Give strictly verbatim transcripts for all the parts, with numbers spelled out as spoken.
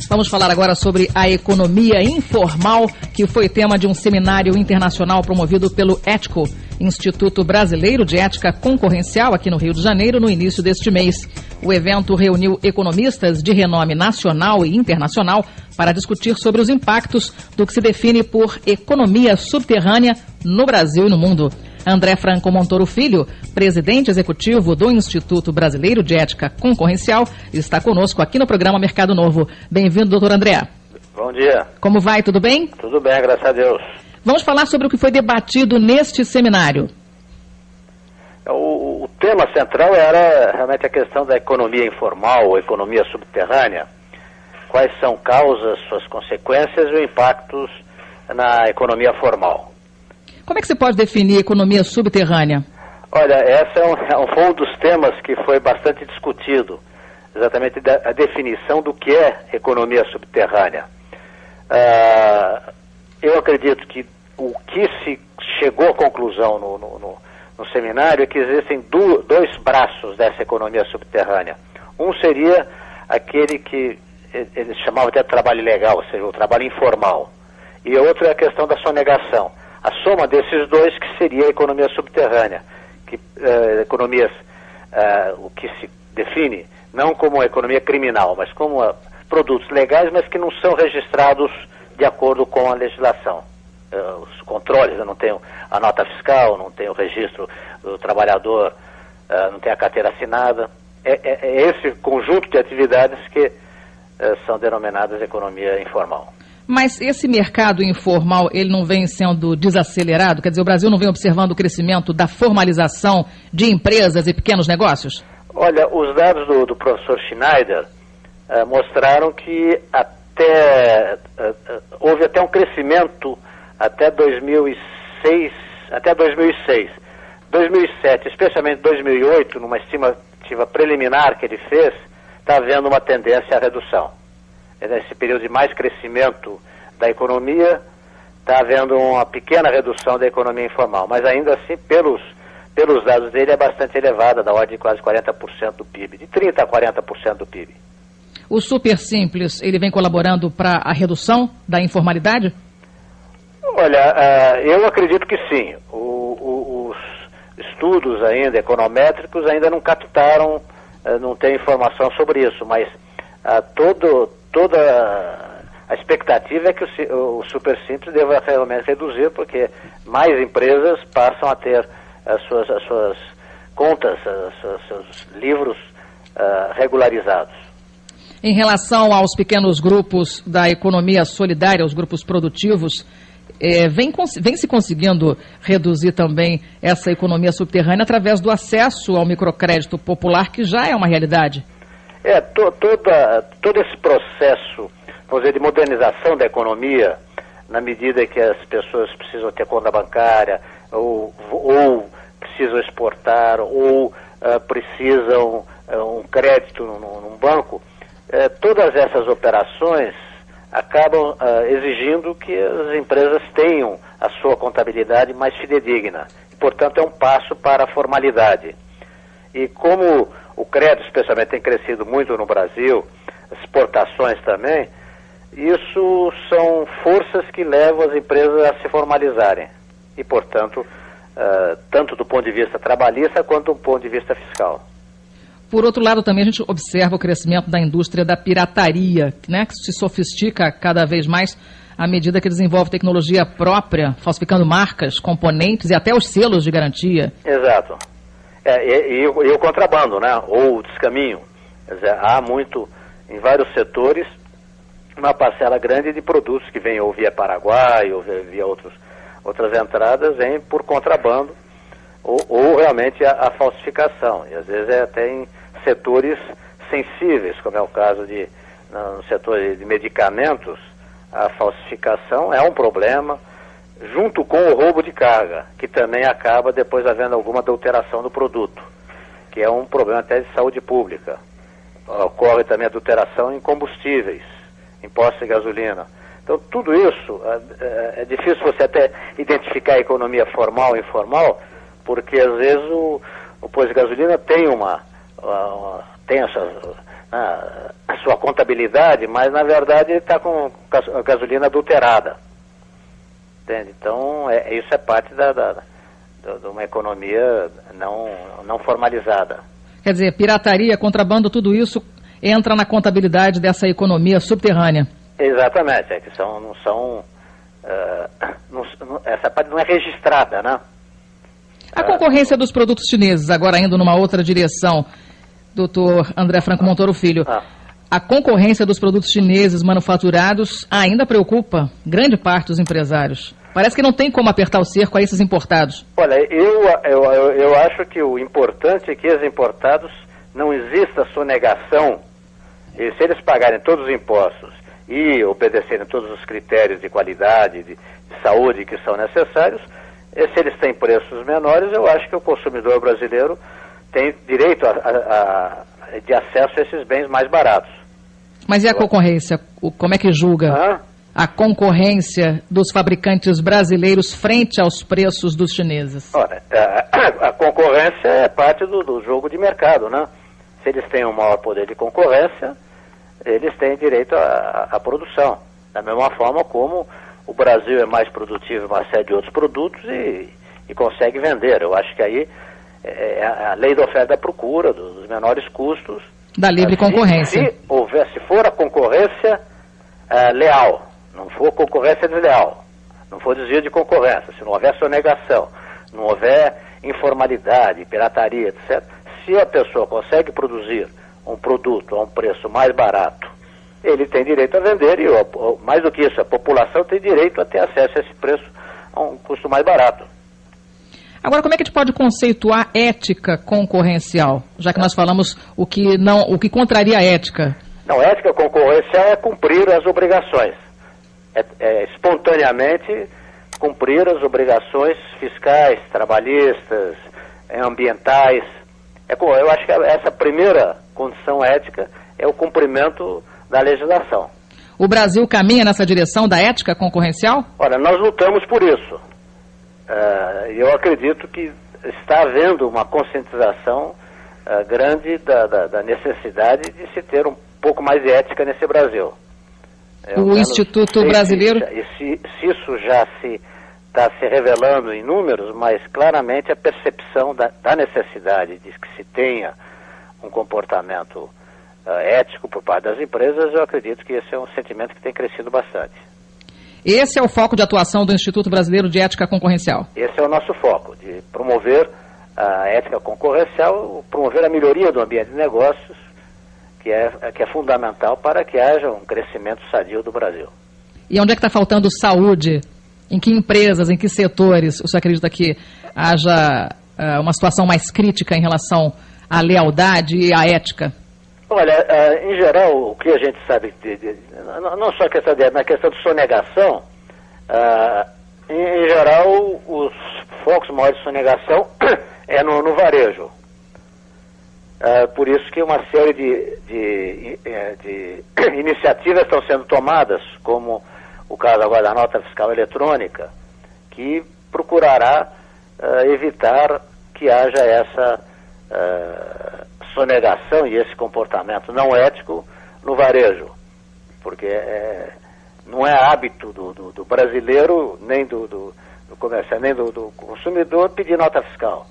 Vamos falar agora sobre a economia informal, que foi tema de um seminário internacional promovido pelo Ético, Instituto Brasileiro de Ética Concorrencial, aqui no Rio de Janeiro, no início deste mês. O evento reuniu economistas de renome nacional e internacional para discutir sobre os impactos do que se define por economia subterrânea no Brasil e no mundo. André Franco Montoro Filho, presidente executivo do Instituto Brasileiro de Ética Concorrencial, está conosco aqui no programa Mercado Novo. Bem-vindo, doutor André. Bom dia. Como vai? Tudo bem? Tudo bem, graças a Deus. Vamos falar sobre o que foi debatido neste seminário. O, o tema central era realmente a questão da economia informal, economia subterrânea. Quais são causas, suas consequências e os impactos na economia formal. Como é que você pode definir economia subterrânea? Olha, esse é um, é um dos temas que foi bastante discutido, exatamente a definição do que é economia subterrânea. Uh, eu acredito que o que se chegou à conclusão no, no, no, no seminário é que existem do, dois braços dessa economia subterrânea. Um seria aquele que eles chamavam de trabalho ilegal, ou seja, o trabalho informal. E outro é a questão da sonegação. A soma desses dois que seria a economia subterrânea, que uh, economias, uh, o que se define não como a economia criminal, mas como uh, produtos legais, mas que não são registrados de acordo com a legislação. Uh, os controles, eu não tenho a nota fiscal, não tenho o registro do trabalhador, uh, não tenho a carteira assinada. É, é, é esse conjunto de atividades que uh, são denominadas economia informal. Mas esse mercado informal, ele não vem sendo desacelerado? Quer dizer, o Brasil não vem observando o crescimento da formalização de empresas e pequenos negócios? Olha, os dados do, do professor Schneider uh, mostraram que até uh, uh, houve até um crescimento até dois mil e seis, até dois mil e seis. dois mil e sete, especialmente dois mil e oito, numa estimativa preliminar que ele fez, está havendo uma tendência à redução. Nesse período de mais crescimento da economia, está havendo uma pequena redução da economia informal, mas ainda assim, pelos, pelos dados dele, é bastante elevada, da ordem de quase quarenta por cento do P I B, de trinta a quarenta por cento do P I B. O Super Simples, ele vem colaborando para a redução da informalidade? Olha, uh, eu acredito que sim. O, o, os estudos ainda econométricos ainda não captaram, uh, não tem informação sobre isso, mas uh, todo... Toda a expectativa é que o, o Super Simples deva realmente reduzir, porque mais empresas passam a ter as suas, as suas contas, os seus livros uh, regularizados. Em relação aos pequenos grupos da economia solidária, os grupos produtivos, é, vem, vem se conseguindo reduzir também essa economia subterrânea através do acesso ao microcrédito popular, que já é uma realidade? É, to, toda, todo esse processo, vamos dizer, de modernização da economia, na medida que as pessoas precisam ter conta bancária, ou, ou precisam exportar, ou uh, precisam uh, um crédito num, num banco, uh, todas essas operações acabam uh, exigindo que as empresas tenham a sua contabilidade mais fidedigna. E, portanto, é um passo para a formalidade. E como o crédito, especialmente, tem crescido muito no Brasil, as exportações também, isso são forças que levam as empresas a se formalizarem. E, portanto, uh, tanto do ponto de vista trabalhista quanto do ponto de vista fiscal. Por outro lado, também a gente observa o crescimento da indústria da pirataria, né, que se sofistica cada vez mais à medida que desenvolve tecnologia própria, falsificando marcas, componentes e até os selos de garantia. Exato. É, e, e, e o contrabando, né? Ou o descaminho. Quer dizer, há muito, em vários setores, uma parcela grande de produtos que vêm ou via Paraguai, ou via, via outros, outras entradas, vêm por contrabando, ou, ou realmente a, a falsificação. E às vezes é até em setores sensíveis, como é o caso de, no setor de medicamentos, a falsificação é um problema, junto com o roubo de carga, que também acaba depois havendo alguma adulteração do produto, que é um problema até de saúde pública. Ocorre também adulteração em combustíveis, em postos de gasolina. Então, tudo isso, é, é difícil você até identificar a economia formal e informal, porque às vezes o, o posto de gasolina tem uma, uma tem a sua, a, a sua contabilidade, mas na verdade ele está com gasolina adulterada. Entende? Então, é, isso é parte da, da, da, de uma economia não, não formalizada. Quer dizer, pirataria, contrabando, tudo isso entra na contabilidade dessa economia subterrânea. Exatamente, é que são, não são, uh, não, não, essa parte não é registrada, né? A concorrência dos produtos chineses, agora indo numa outra direção, doutor André Franco Montoro Filho, ah. a concorrência dos produtos chineses manufaturados ainda preocupa grande parte dos empresários. Parece que não tem como apertar o cerco a esses importados. Olha, eu, eu, eu, eu acho que o importante é que os importados não exista sonegação, e se eles pagarem todos os impostos e obedecerem todos os critérios de qualidade, de, de saúde que são necessários, se eles têm preços menores, eu acho que o consumidor brasileiro tem direito a, a, a, de acesso a esses bens mais baratos. Mas e a concorrência? Como é que julga ah? a concorrência dos fabricantes brasileiros frente aos preços dos chineses? Ora, a, a concorrência é parte do, do jogo de mercado, né? Se eles têm um maior poder de concorrência, eles têm direito à produção. Da mesma forma como o Brasil é mais produtivo em uma série de outros produtos e, e consegue vender. Eu acho que aí é a lei da oferta e da procura, dos menores custos. Da livre assim, concorrência. Se, houver, se for a concorrência uh, leal, não for concorrência desleal, não for desvio de concorrência, se não houver sonegação, não houver informalidade, pirataria, etcétera, se a pessoa consegue produzir um produto a um preço mais barato, ele tem direito a vender e, mais do que isso, a população tem direito a ter acesso a esse preço a um custo mais barato. Agora, como é que a gente pode conceituar ética concorrencial, já que nós falamos o que, não, o que contraria a ética? Não, ética concorrencial é cumprir as obrigações. É, é espontaneamente cumprir as obrigações fiscais, trabalhistas, ambientais. É, eu acho que essa primeira condição ética é o cumprimento da legislação. O Brasil caminha nessa direção da ética concorrencial? Olha, nós lutamos por isso. Uh, eu acredito que está havendo uma conscientização uh, grande da, da, da necessidade de se ter um pouco mais de ética nesse Brasil. Eu o Instituto Brasileiro... Se, e se, se isso já se está se revelando em números, mas claramente a percepção da, da necessidade de que se tenha um comportamento uh, ético por parte das empresas, eu acredito que esse é um sentimento que tem crescido bastante. Esse é o foco de atuação do Instituto Brasileiro de Ética Concorrencial? Esse é o nosso foco, de promover a ética concorrencial, promover a melhoria do ambiente de negócios, que é, que é fundamental para que haja um crescimento sadio do Brasil. E onde é que está faltando saúde? Em que empresas, em que setores o senhor acredita que haja uh, uma situação mais crítica em relação à lealdade e à ética? Olha, uh, em geral, o que a gente sabe, de, de, não só a questão de, na questão de sonegação, uh, em, em geral, os focos maiores de sonegação é no, no varejo. Uh, por isso que uma série de, de, de, de iniciativas estão sendo tomadas, como o caso agora da nota fiscal eletrônica, que procurará uh, evitar que haja essa uh, sonegação e esse comportamento não ético no varejo, porque é, não é hábito do, do, do brasileiro, nem do, do, do comerciante, nem do, do consumidor pedir nota fiscal.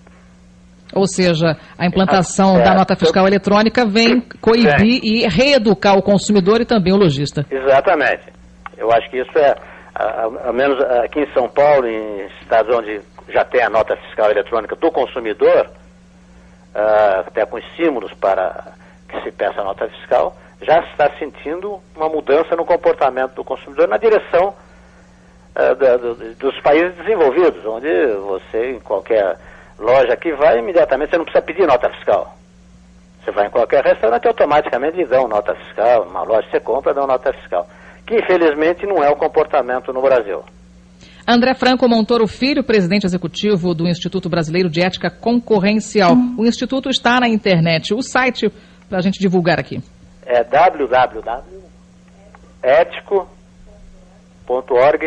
Ou seja, a implantação é, da nota fiscal eu... eletrônica vem coibir é. e reeducar o consumidor e também o lojista. Exatamente. Eu acho que isso é, ao menos aqui em São Paulo, em estados onde já tem a nota fiscal eletrônica do consumidor, uh, até com estímulos para que se peça a nota fiscal, já se está sentindo uma mudança no comportamento do consumidor na direção uh, da, do, dos países desenvolvidos, onde você, em qualquer loja que vai, imediatamente você não precisa pedir nota fiscal. Você vai em qualquer restaurante e automaticamente lhe dão nota fiscal, uma loja que você compra dão nota fiscal, que infelizmente não é o comportamento no Brasil. André Franco Montoro Filho, presidente executivo do Instituto Brasileiro de Ética Concorrencial. Hum. O Instituto está na internet. O site, para a gente divulgar aqui. É w w w ponto ético ponto org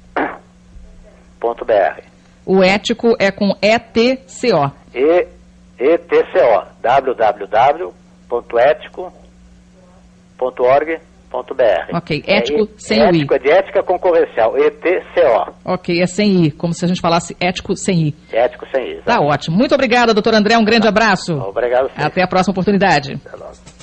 ponto b r. O ético é com E T C O. E, E T C O. w w w ponto ético ponto org ponto b r. Ok, ético é, sem o I. Ético é de ética concorrencial, E T C O. Ok, é sem I, como se a gente falasse ético sem I. Ético sem I. Tá ótimo. Muito obrigada, doutor André, um grande abraço. Obrigado. Sim. Até a próxima oportunidade. Até logo.